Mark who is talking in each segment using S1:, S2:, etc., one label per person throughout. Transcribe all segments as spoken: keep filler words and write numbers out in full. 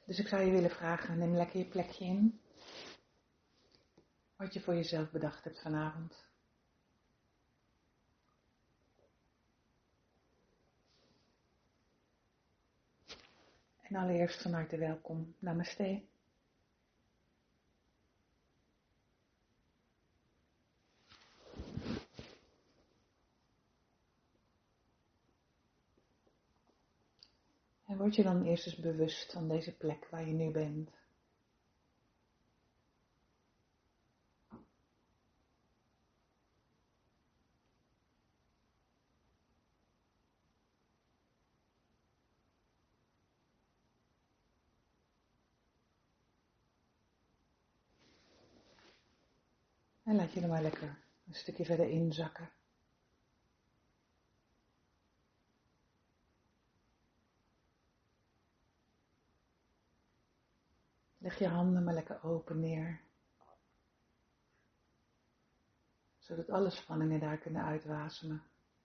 S1: Dus ik zou je willen vragen, neem lekker je plekje in. Wat je voor jezelf bedacht hebt vanavond. En allereerst van harte welkom. Namaste. En word je dan eerst eens bewust van deze plek waar je nu bent. En laat je er maar lekker een stukje verder inzakken. Leg je handen maar lekker open neer. Zodat alle spanningen daar kunnen uitwasemen.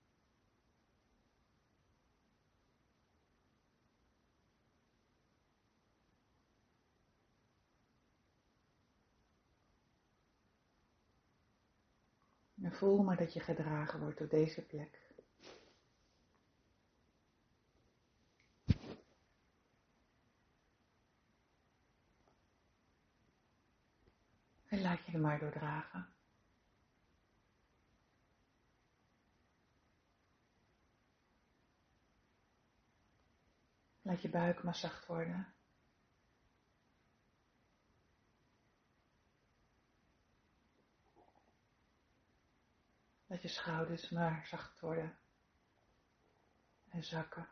S1: En voel maar dat je gedragen wordt door deze plek. En laat je er maar door dragen. Laat je buik maar zacht worden. Laat je schouders maar zacht worden. En zakken.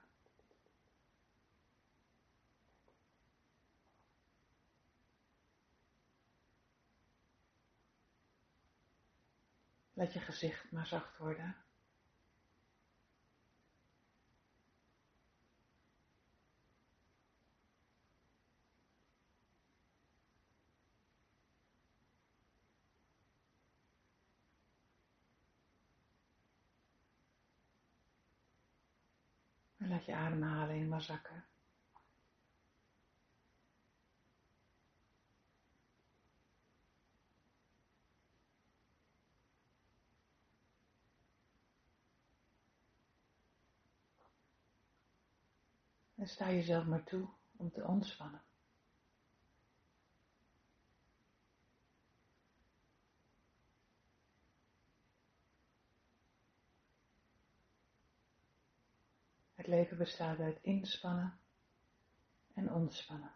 S1: Laat je gezicht maar zacht worden. En laat je ademhaling maar zakken. En sta jezelf maar toe om te ontspannen. Het leven bestaat uit inspannen en ontspannen.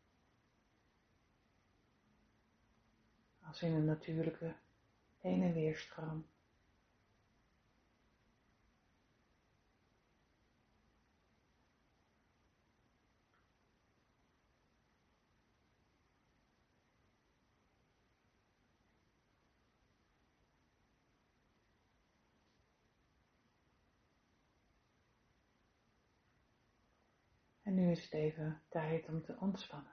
S1: Als in een natuurlijke heen- en weerstroom. En nu is het even tijd om te ontspannen.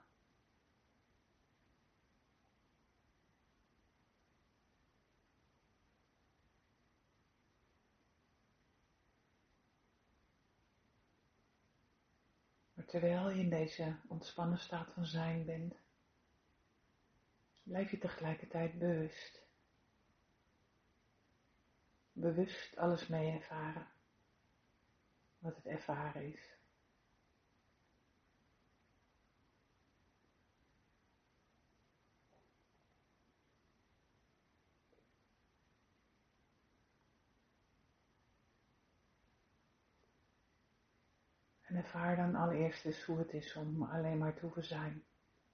S1: Maar terwijl je in deze ontspannen staat van zijn bent, blijf je tegelijkertijd bewust. Bewust alles mee ervaren, wat het ervaren is. En ervaar dan allereerst eens hoe het is om alleen maar te hoeven zijn.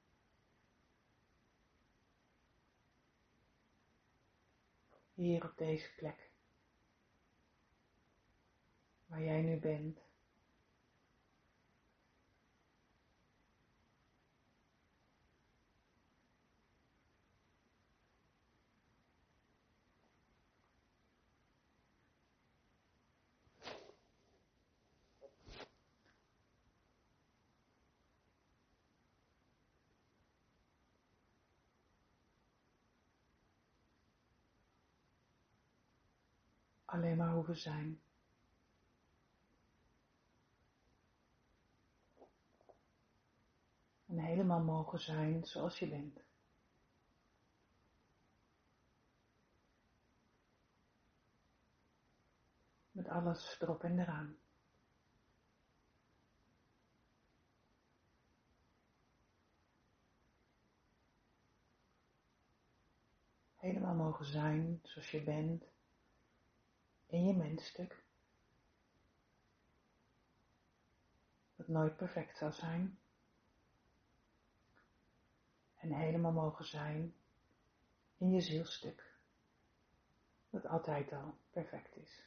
S1: Hier op deze plek, waar jij nu bent. Alleen maar hoeven zijn. En helemaal mogen zijn zoals je bent. Met alles erop en eraan. Helemaal mogen zijn zoals je bent. In je mensstuk. Dat nooit perfect zal zijn. En helemaal mogen zijn in je zielstuk. Dat altijd al perfect is.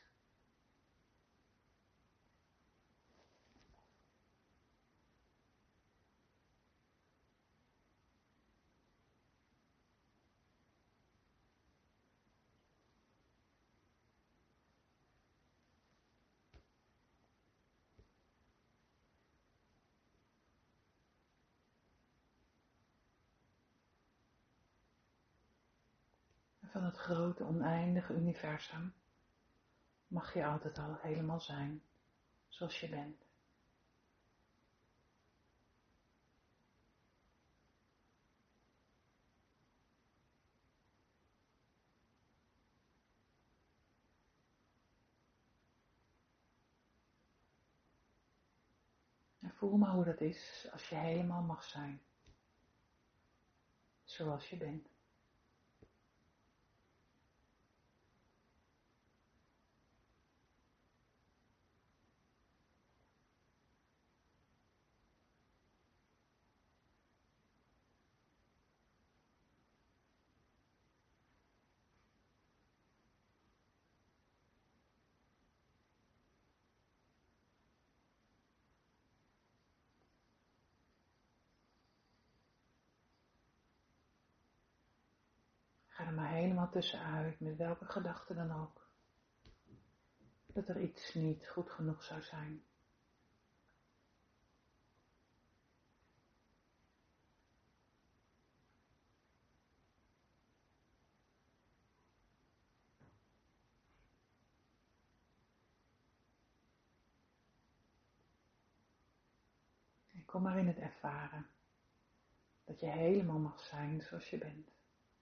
S1: En van het grote oneindige universum mag je altijd al helemaal zijn zoals je bent. En voel maar hoe dat is als je helemaal mag zijn zoals je bent. Ga er maar helemaal tussenuit met welke gedachte dan ook. Dat er iets niet goed genoeg zou zijn. En kom maar in het ervaren. Dat je helemaal mag zijn zoals je bent.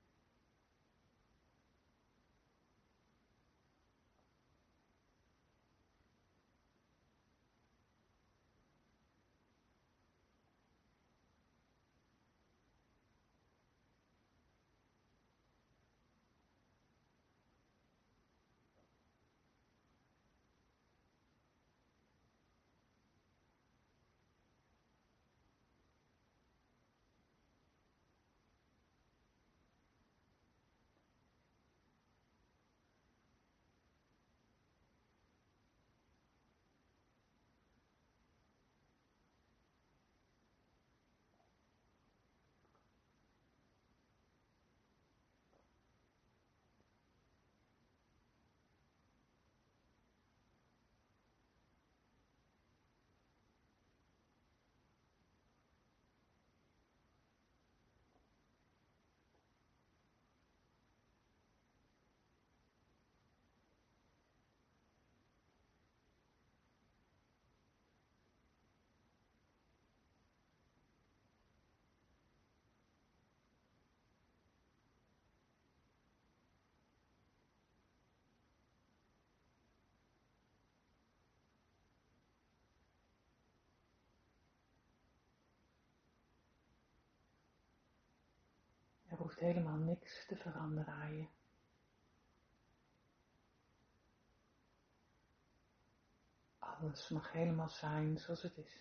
S1: Er hoeft helemaal niks te veranderen aan je. Alles mag helemaal zijn zoals het is.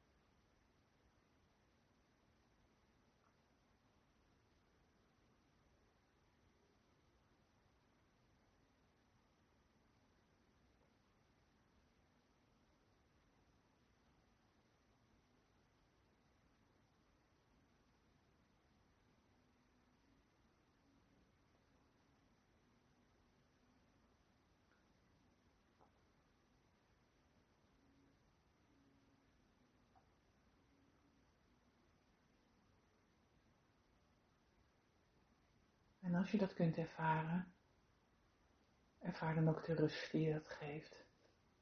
S1: En als je dat kunt ervaren, ervaar dan ook de rust die je dat geeft.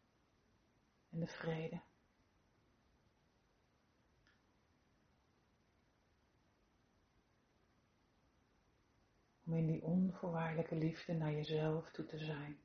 S1: En de vrede. Om in die onvoorwaardelijke liefde naar jezelf toe te zijn.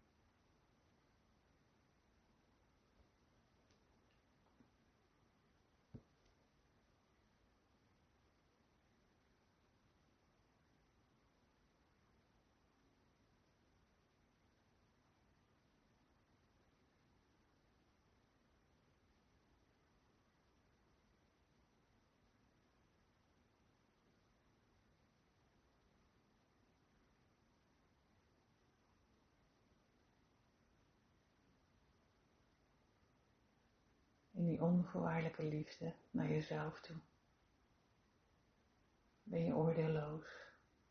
S1: In die onvoorwaardelijke liefde naar jezelf toe. Ben je oordeelloos.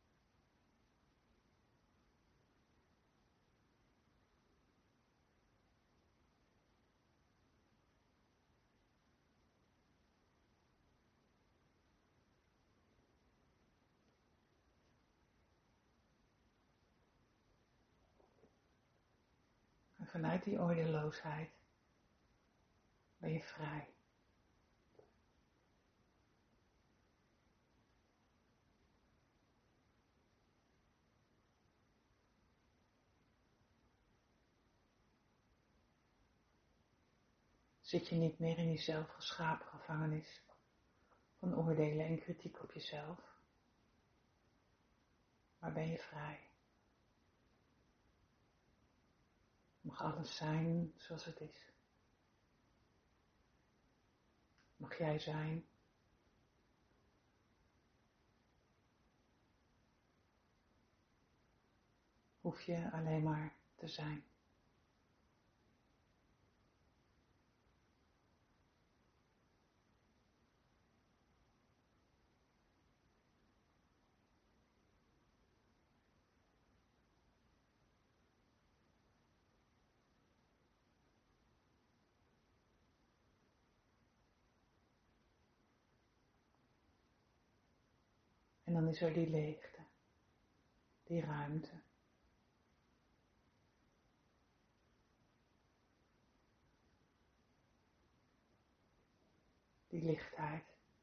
S1: En vanuit die oordeelloosheid ben je vrij. Zit je niet meer in die zelfgeschapen gevangenis van oordelen en kritiek op jezelf, maar ben je vrij. Mag alles zijn zoals het is. Mag jij zijn. Hoef je alleen maar te zijn. En dan is er die leegte, die ruimte. Die lichtheid.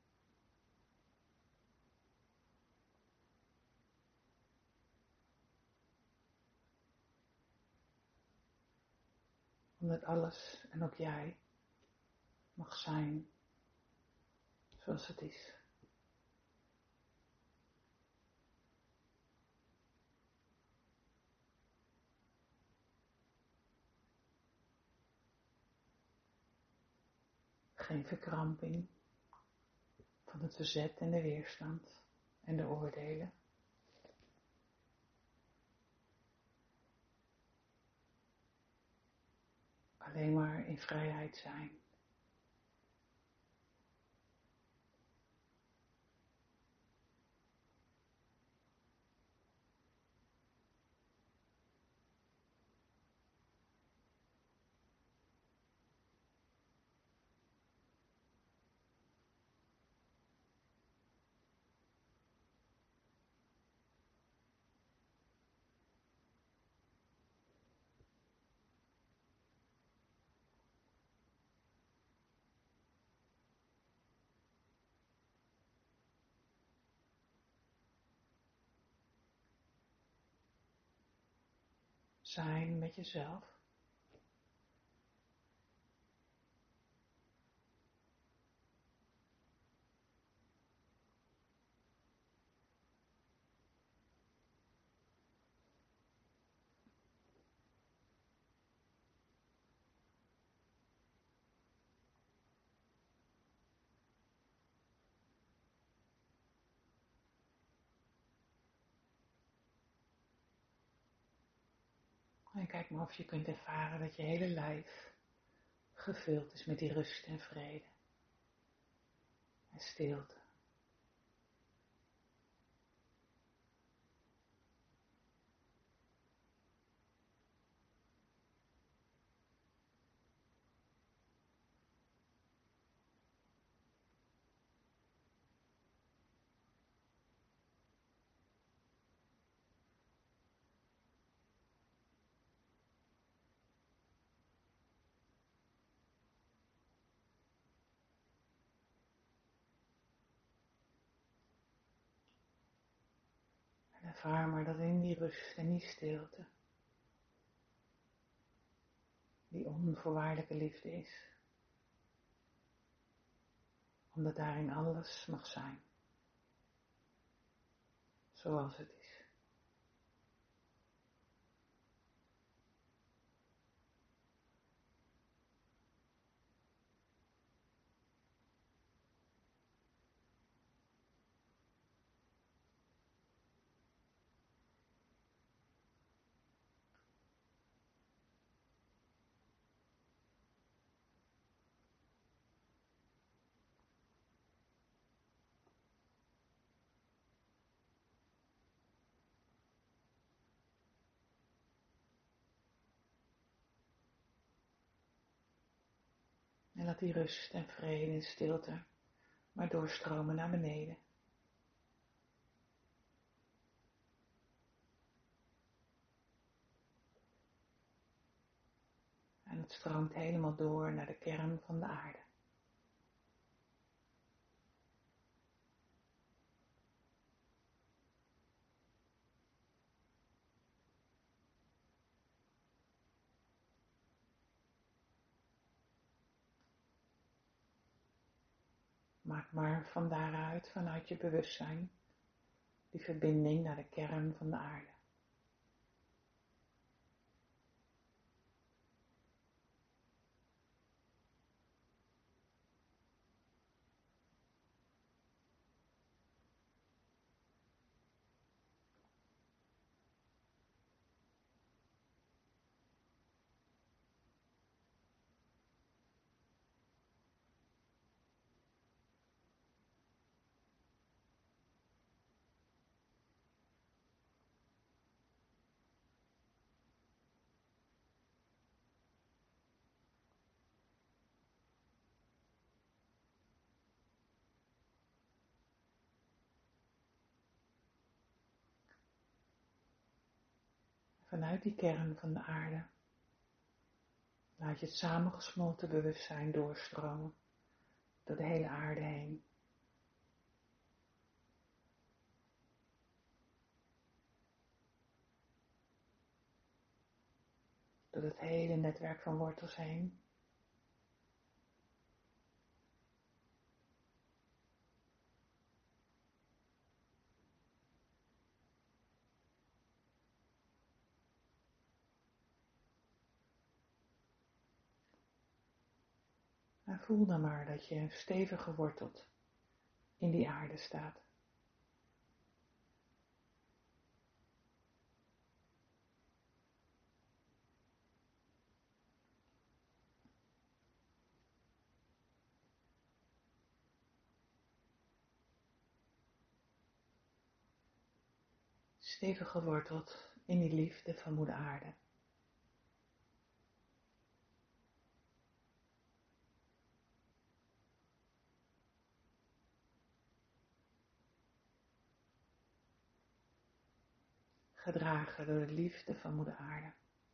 S1: Omdat alles en ook jij mag zijn zoals het is. Geen verkramping van het verzet en de weerstand en de oordelen. Alleen maar in vrijheid zijn. Zijn met jezelf. En kijk maar of je kunt ervaren dat je hele lijf gevuld is met die rust en vrede. En stilte. Ervaar maar dat in die rust en die stilte, die onvoorwaardelijke liefde is. Omdat daarin alles mag zijn, zoals het is. En laat die rust en vrede en stilte maar doorstromen naar beneden. En het stroomt helemaal door naar de kern van de aarde. Maak maar van daaruit, vanuit je bewustzijn, die verbinding naar de kern van de aarde. Vanuit die kern van de aarde laat je het samengesmolten bewustzijn doorstromen door de hele aarde heen. Door het hele netwerk van wortels heen. En voel dan maar dat je stevig geworteld in die aarde staat. Stevig geworteld in die liefde van moeder aarde. Gedragen door de liefde van moeder aarde.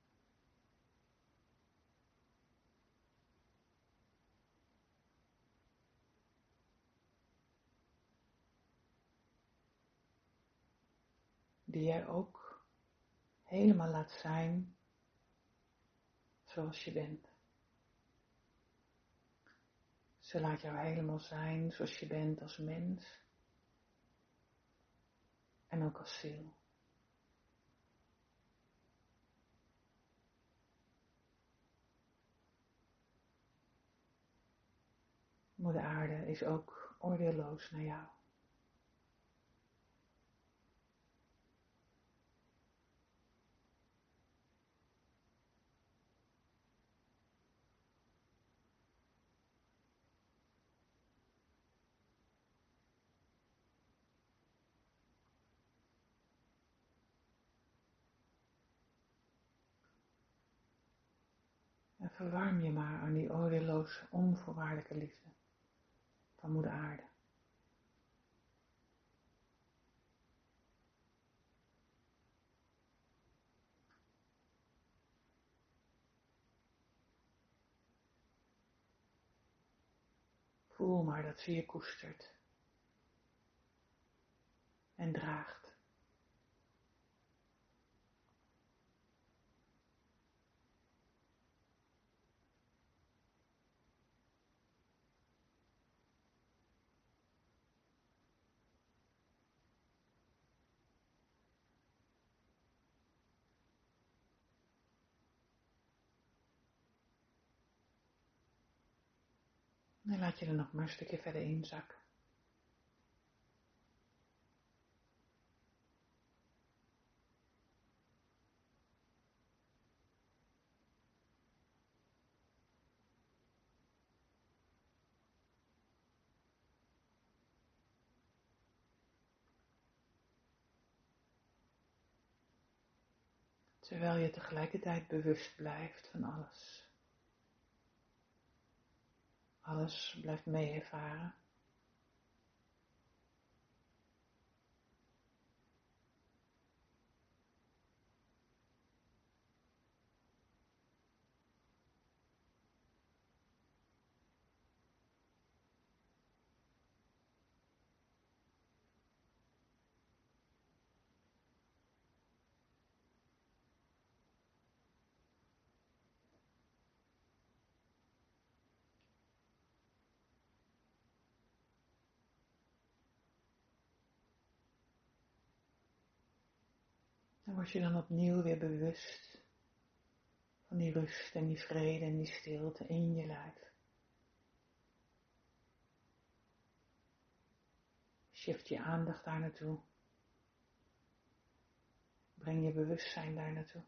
S1: Die jij ook helemaal laat zijn zoals je bent. Ze laat jou helemaal zijn zoals je bent als mens en ook als ziel. Moeder aarde is ook oordeelloos naar jou. En verwarm je maar aan die oordeelloze, onvoorwaardelijke liefde van moeder aarde. Voel maar dat ze je koestert en draagt. En laat je er nog maar een stukje verder inzakken. Terwijl je tegelijkertijd bewust blijft van alles. Alles blijft mee ervaren. En word je dan opnieuw weer bewust van die rust en die vrede en die stilte in je lijf. Shift je aandacht daar naartoe. Breng je bewustzijn daar naartoe.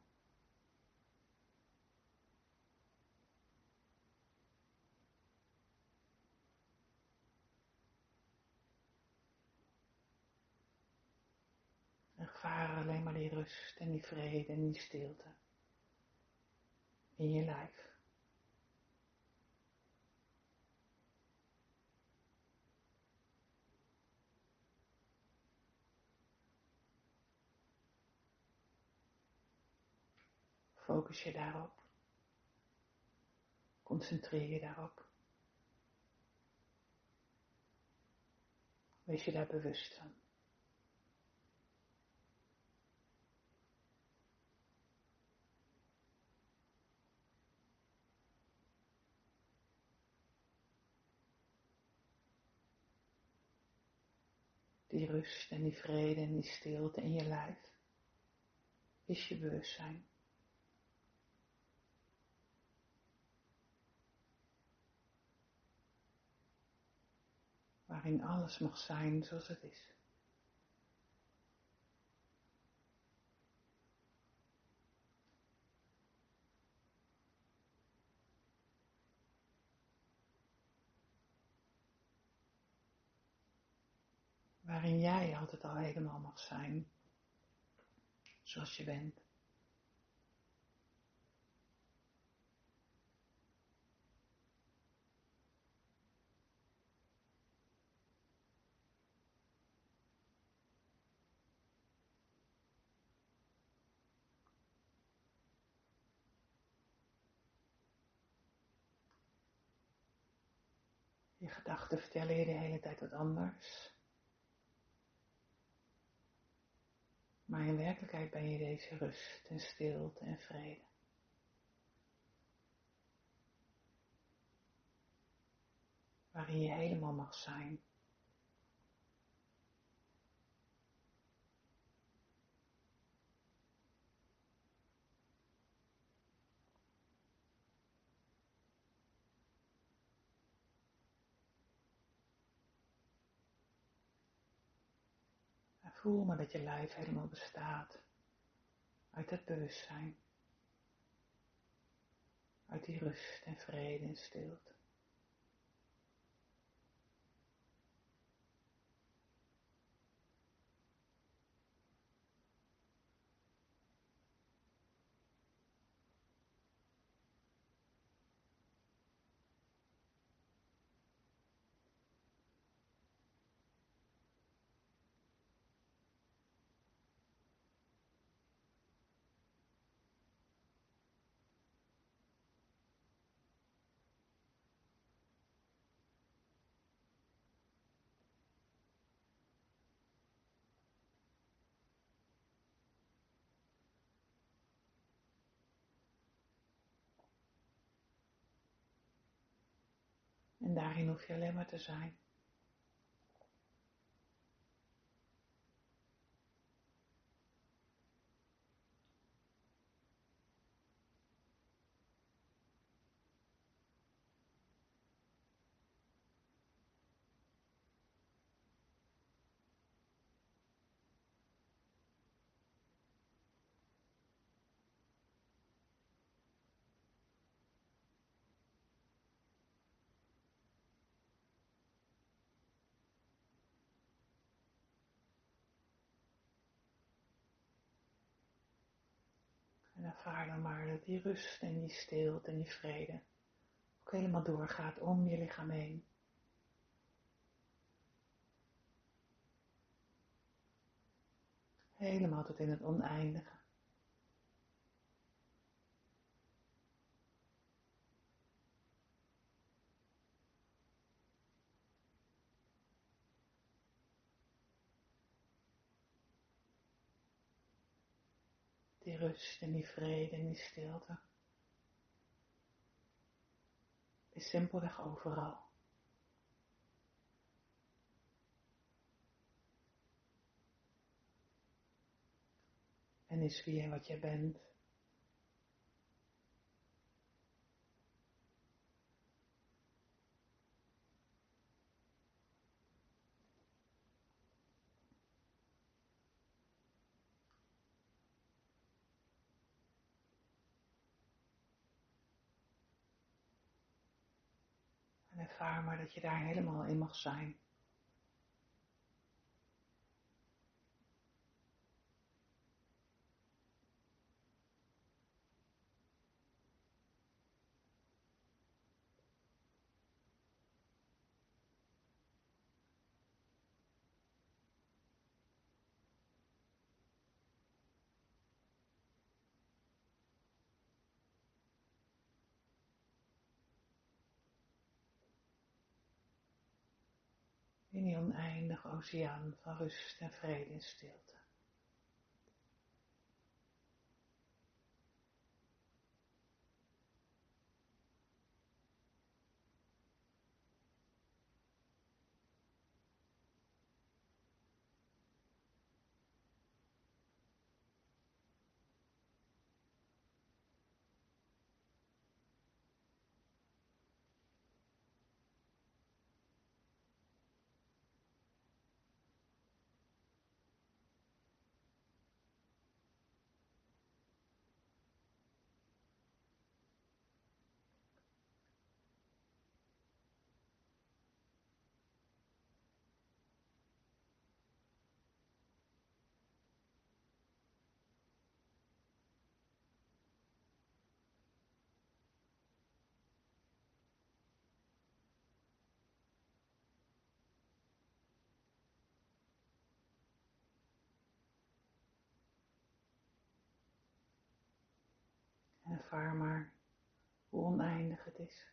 S1: Ervaar alleen maar die rust en die vrede en die stilte in je lijf. Focus je daarop. Concentreer je daarop. Wees je daar bewust van. Die rust en die vrede en die stilte in je lijf is je bewustzijn. Waarin alles mag zijn zoals het is. Waarin jij altijd al helemaal mag zijn zoals je bent. Je gedachten vertellen je de hele tijd wat anders. Maar in werkelijkheid ben je deze rust en stilte en vrede. Waarin je helemaal mag zijn. En voel maar dat je lijf helemaal bestaat uit het bewustzijn. Uit die rust en vrede en stilte. En daarin hoef je alleen maar te zijn. ervaar dan maar dat die rust en die stilte en die vrede ook helemaal doorgaat om je lichaam heen. Helemaal tot in het oneindige. Die rust en die vrede en die stilte is simpelweg overal. En is wie en wat jij bent. En ervaar maar dat je daar helemaal in mag zijn. In die oneindige oceaan van rust en vrede en stilte. En ervaar maar hoe oneindig het is.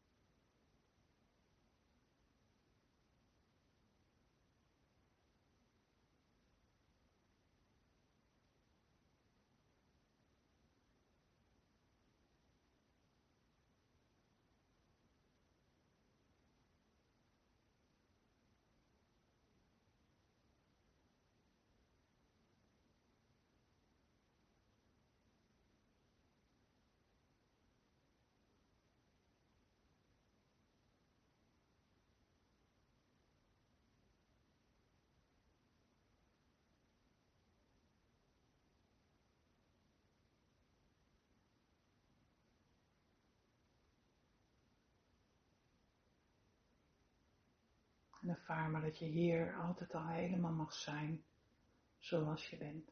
S1: En ervaar maar dat je hier altijd al helemaal mag zijn zoals je bent.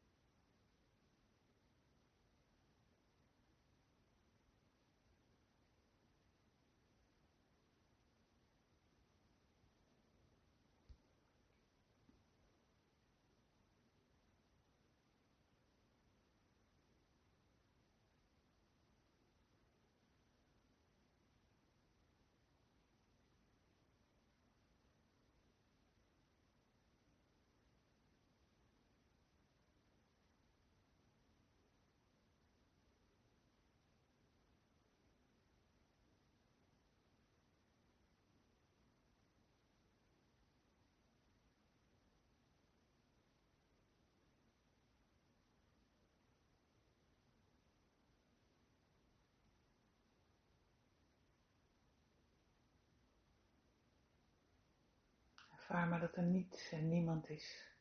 S1: Ervaar maar dat er niets en niemand is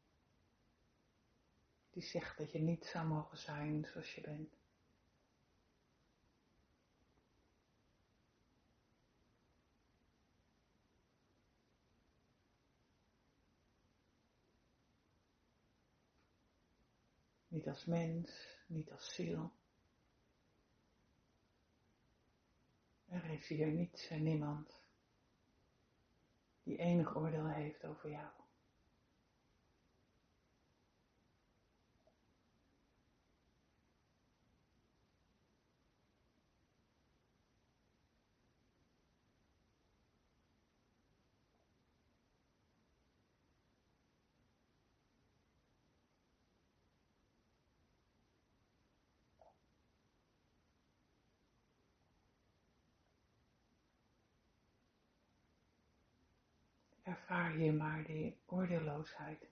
S1: die zegt dat je niet zou mogen zijn zoals je bent. Niet als mens, niet als ziel. Er is hier niets en niemand die enig oordeel heeft over jou. Ervaar hier maar die oordeelloosheid.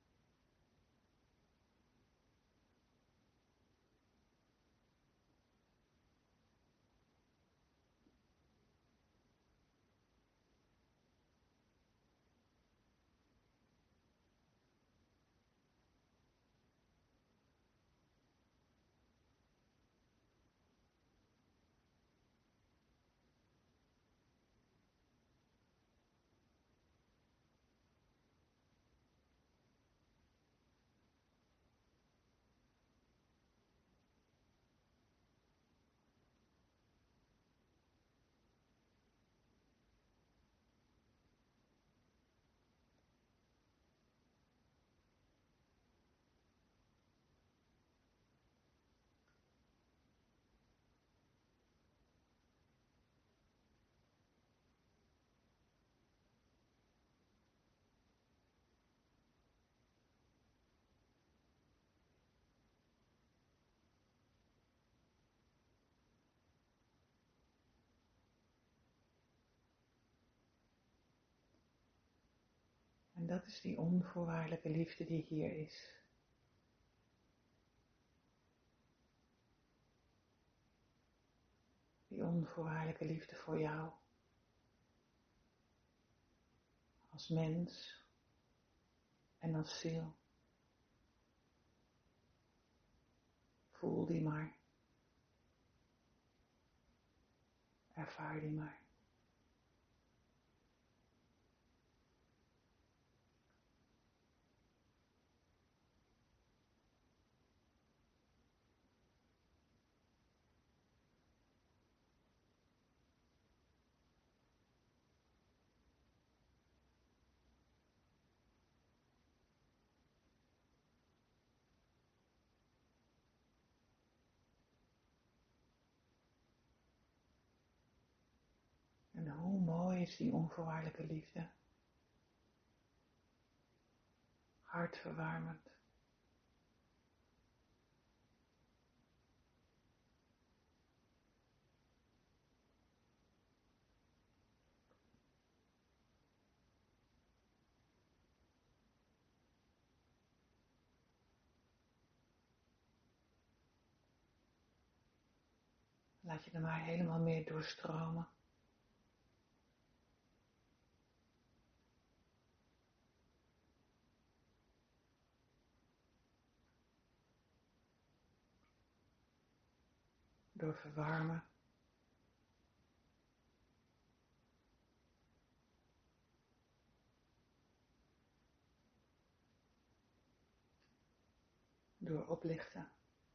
S1: En dat is die onvoorwaardelijke liefde die hier is. Die onvoorwaardelijke liefde voor jou. Als mens en als ziel. Voel die maar. Ervaar die maar. En hoe mooi is die onvoorwaardelijke liefde. Hartverwarmend. Laat je er maar helemaal meer doorstromen. Door verwarmen. Door oplichten.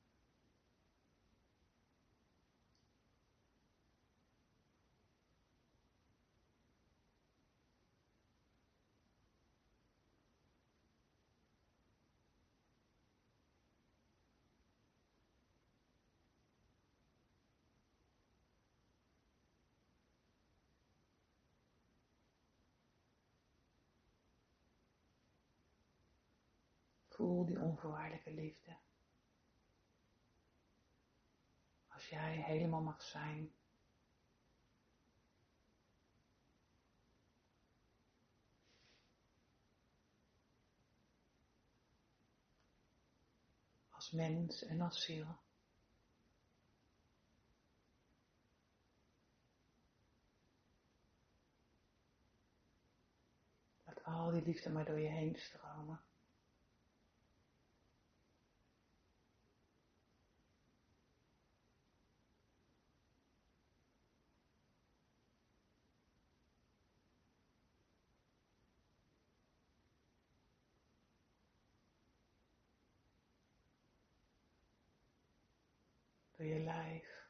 S1: Voel die onvoorwaardelijke liefde. Als jij helemaal mag zijn. Als mens en als ziel. Laat al die liefde maar door je heen stromen. door je lijf,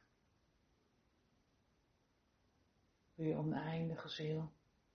S1: door je oneindige ziel.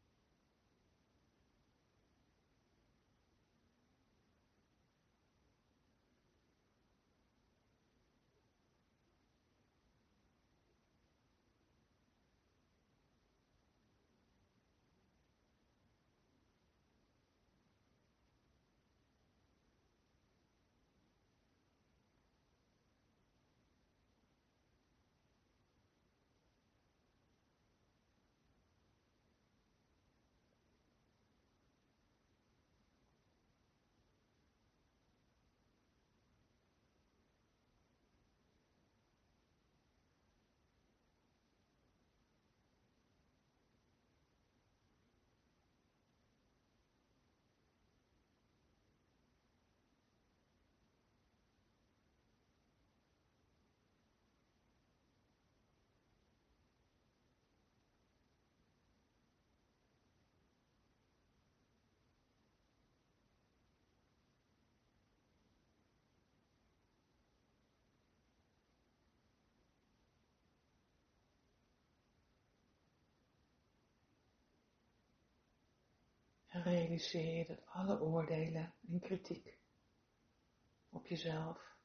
S1: En realiseer je dat alle oordelen en kritiek op jezelf,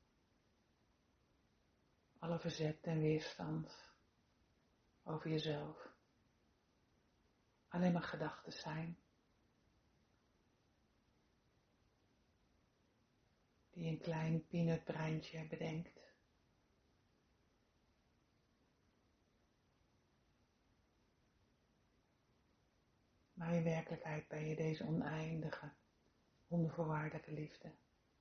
S1: alle verzet en weerstand over jezelf, alleen maar gedachten zijn, die een klein peanutbreintje bedenkt. Maar in werkelijkheid ben je deze oneindige, onvoorwaardelijke liefde.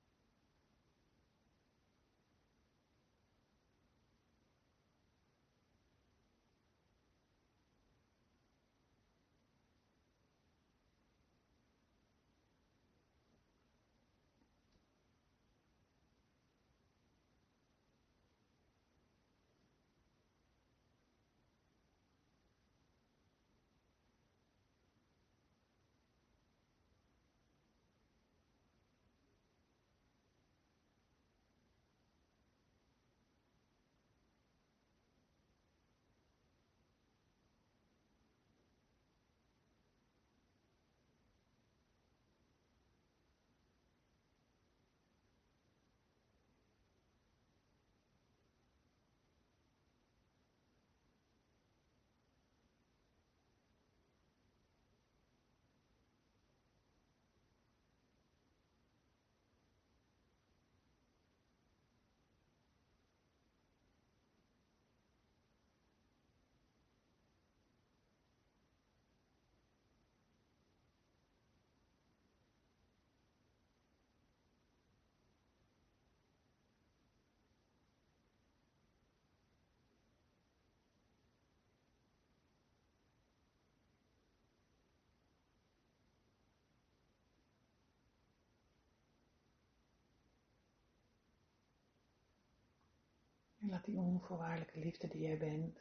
S1: En laat die onvoorwaardelijke liefde die jij bent,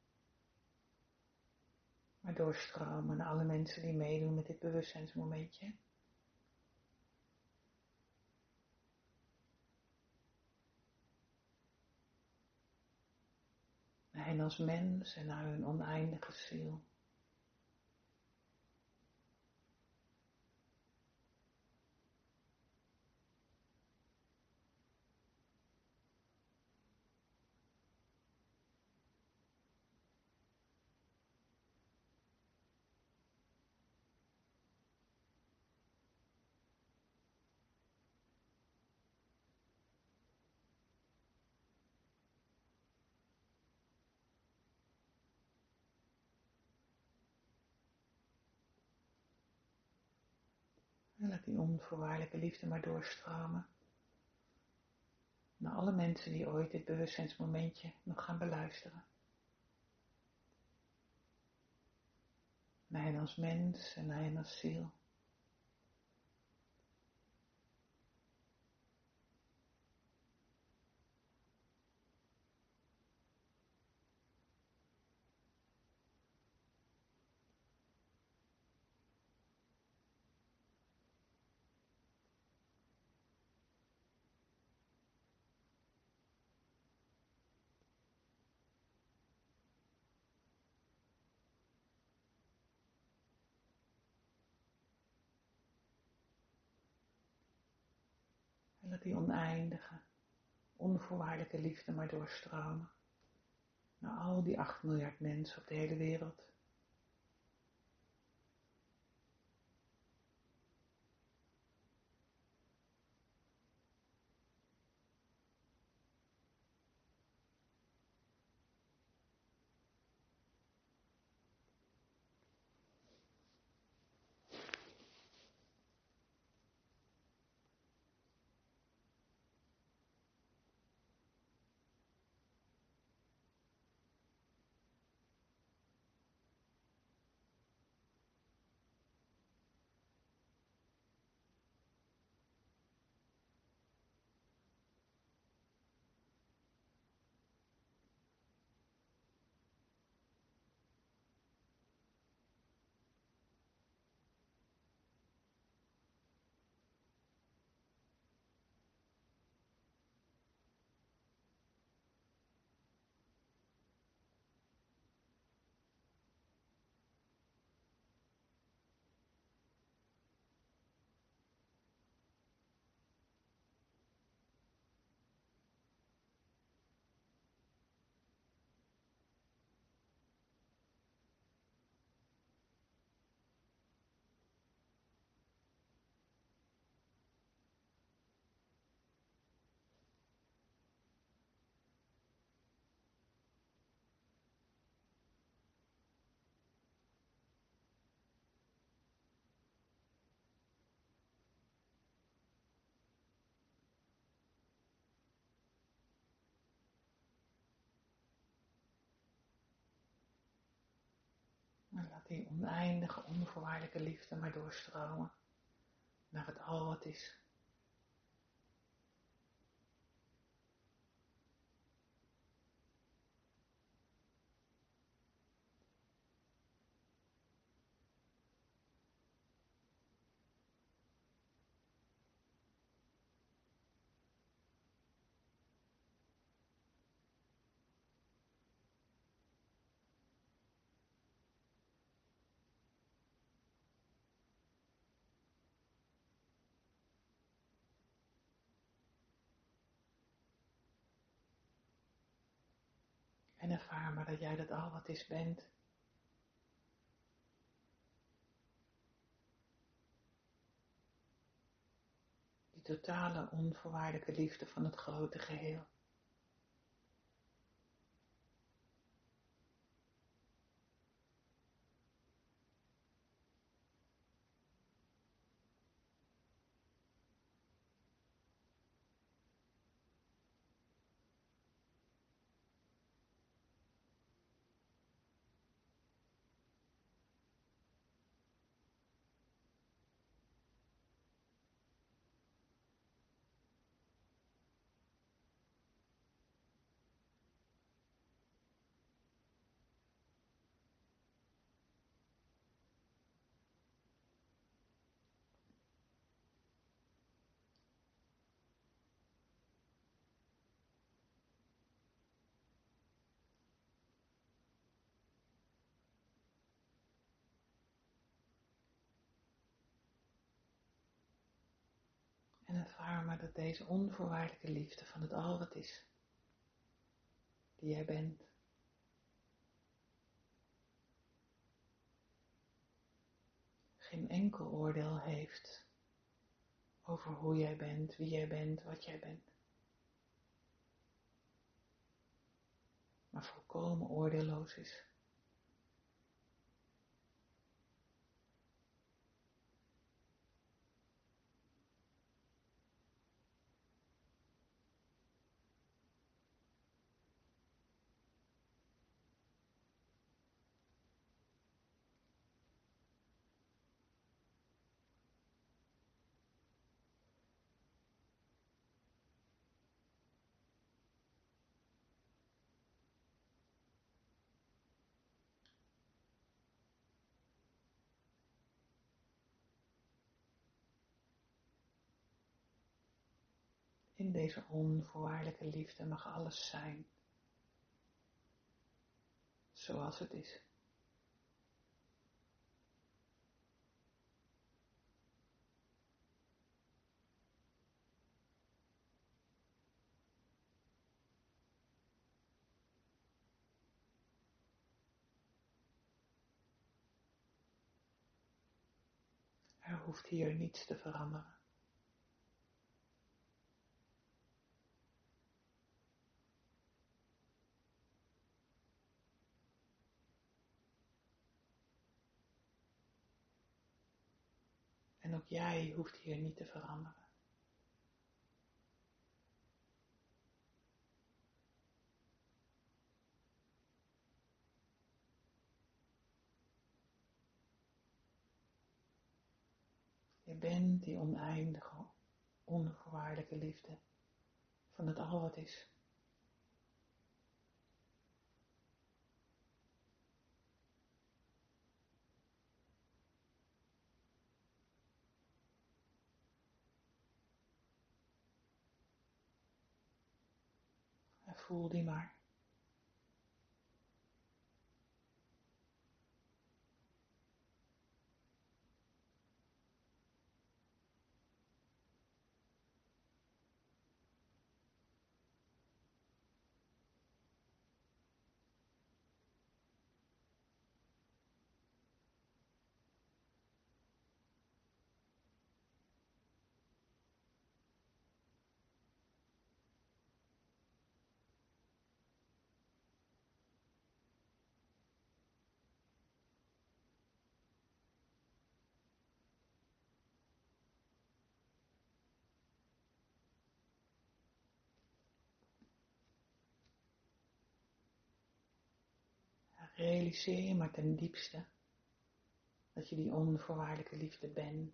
S1: maar doorstromen naar alle mensen die meedoen met dit bewustzijnsmomentje. Naar hen als mens en naar hun oneindige ziel. En laat die onvoorwaardelijke liefde maar doorstromen naar alle mensen die ooit dit bewustzijnsmomentje nog gaan beluisteren. Naar hen als mens en naar hen als ziel. laat die oneindige, onvoorwaardelijke liefde maar doorstromen naar al die acht miljard mensen op de hele wereld. En laat die oneindige, onvoorwaardelijke liefde maar doorstromen naar het al wat is. En ervaar maar dat jij dat al wat is bent. Die totale onvoorwaardelijke liefde van het grote geheel. En ervaar maar dat deze onvoorwaardelijke liefde van het al wat is, die jij bent, geen enkel oordeel heeft over hoe jij bent, wie jij bent, wat jij bent. Maar volkomen oordeelloos is. In deze onvoorwaardelijke liefde mag alles zijn, zoals het is. hoeft hier niets te veranderen. En ook jij hoeft hier niet te veranderen. Je bent die oneindige, onvoorwaardelijke liefde van het al wat is. En voel die maar. Realiseer je maar ten diepste dat je die onvoorwaardelijke liefde bent.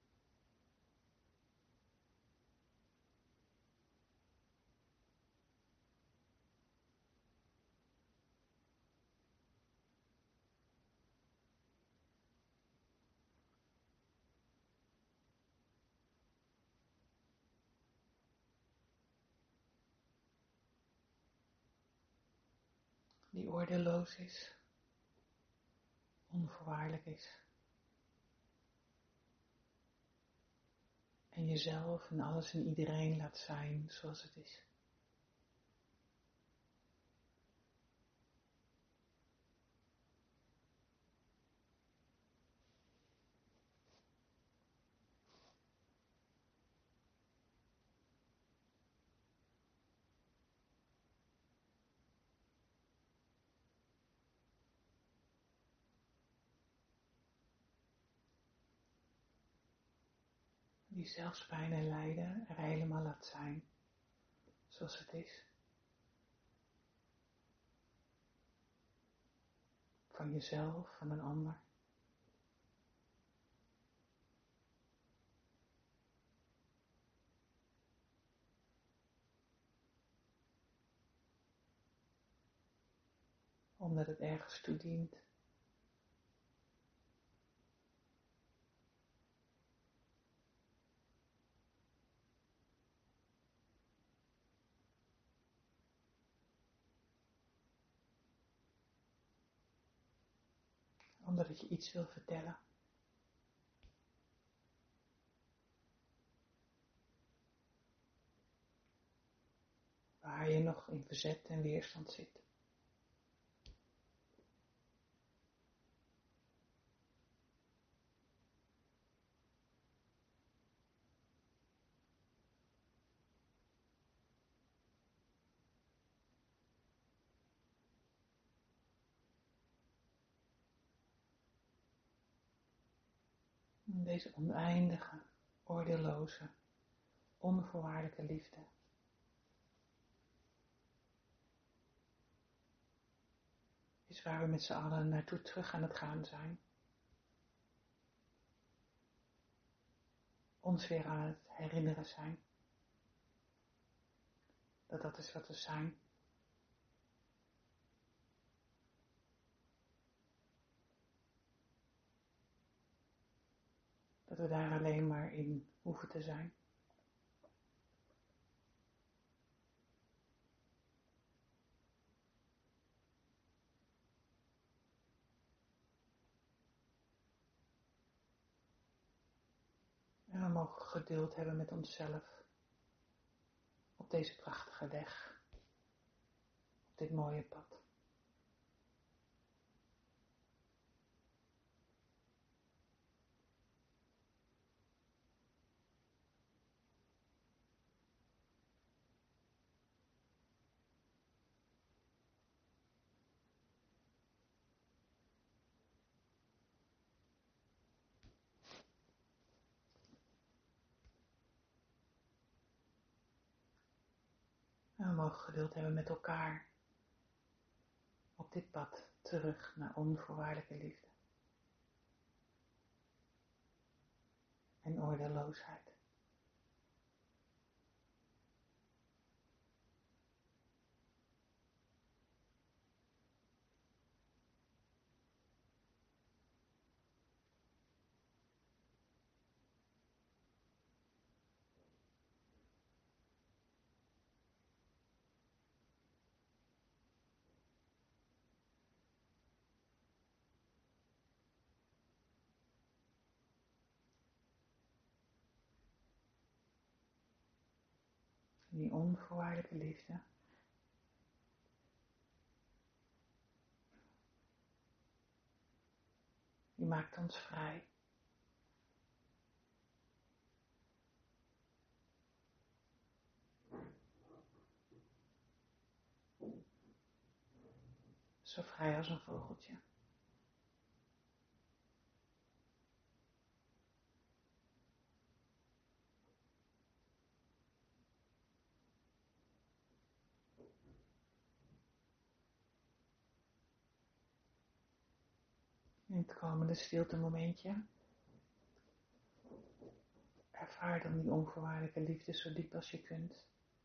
S1: Die oordeelloos is, onvoorwaardelijk is. En jezelf en alles en iedereen laat zijn zoals het is. Die zelfs pijn en lijden er helemaal laat zijn zoals het is. Van jezelf, van een ander. Omdat het ergens toe dient. Omdat het je iets wil vertellen. Waar je nog in verzet en weerstand zit. Deze oneindige, oordeelloze, onvoorwaardelijke liefde. Is waar we met z'n allen naartoe terug aan het gaan zijn. Ons weer aan het herinneren zijn. Dat dat is wat we zijn. Dat we daar alleen maar in hoeven te zijn. En we mogen geduld hebben met onszelf. Op deze prachtige weg. Op dit mooie pad. mogen geduld hebben met elkaar op dit pad terug naar onvoorwaardelijke liefde en oordeelloosheid. Die onvoorwaardelijke liefde die maakt ons vrij. Zo vrij als een vogeltje. In het komende stilte momentje ervaar dan die onvoorwaardelijke liefde zo diep als je kunt.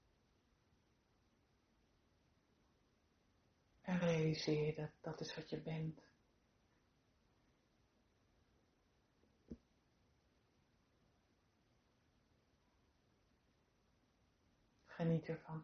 S1: En realiseer je dat dat is wat je bent. Geniet ervan.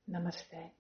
S1: Namaste.